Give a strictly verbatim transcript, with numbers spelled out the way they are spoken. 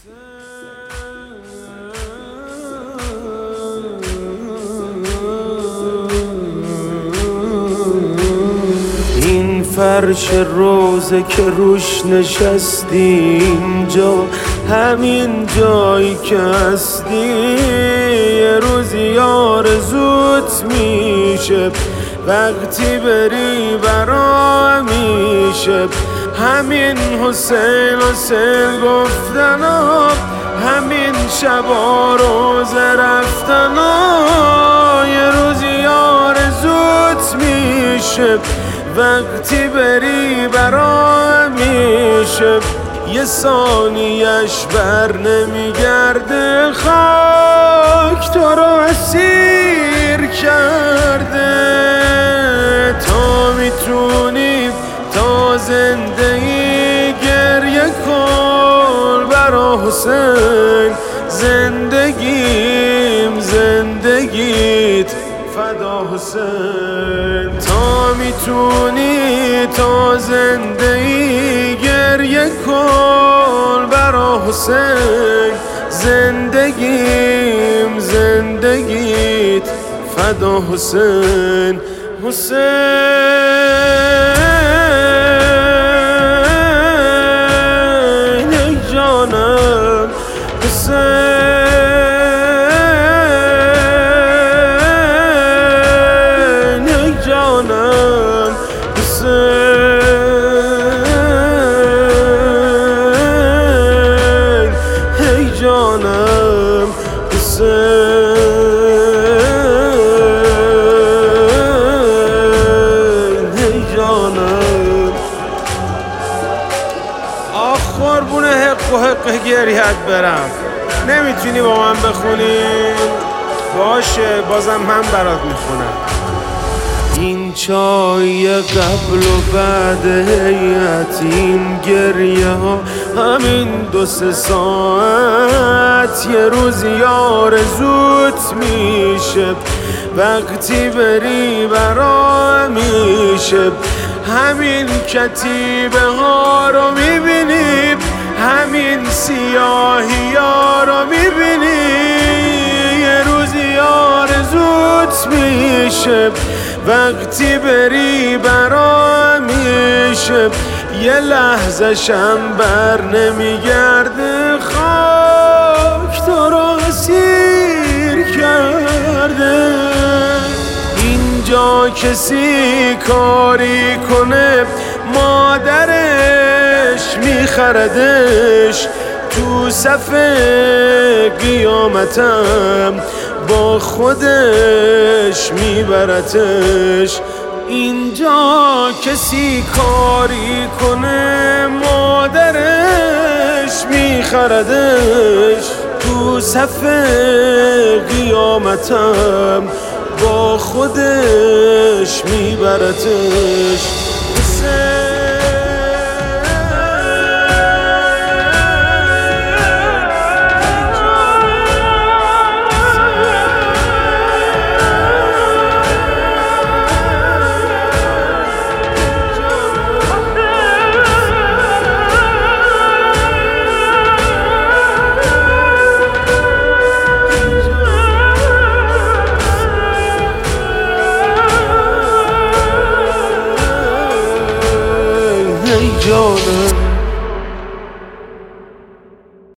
این فرش روزه که روش نشستی، اینجا همین جایی که هستی، یه روزی آرزوت میشه وقتی بری برا میشه. همین حسین حسین گفتنا، همین شبا روزه رفتنا، یه روزی آرزوت میشه وقتی بری برا میشه. یه ثانیش بر نمیگرده، خاک تو رو اسیر کرده. تا میتونی تا زندگی گریه کن برا حسین، زندگیم زندگیت فدا حسین. تا میتونی تا زندگی گریه کن برا حسین، زندگیم زندگیت فدا حسین. حسین ای جانم، حسین ای جانم، حسین ای جانم، حسین ای جانم. آخ قربون حق و حق گریهت برم. نمیتونی با من بخونی؟ باشه بازم من برات میخونم. این چای قبل و بعد هیئت، این گریه ها همین دو سه ساعت، یه روزی آرزوت میشه وقتی بری برا میشه. همین کتیبه ها رو میبینی، همین سیاهی ها رو میبینی، یه روزی آرزوت میشه وقتی بری برا میشه. یه لحظه شم بر نمیگرده، خاک تو رو اسیر کرده. اینجا کسی کاری کنه مادرش میخردش، تو صف قیامتم با خودش میبرتش. اینجا کسی کاری کنه مادرش میخردش، تو صف قیامتم با خودش میبرتش.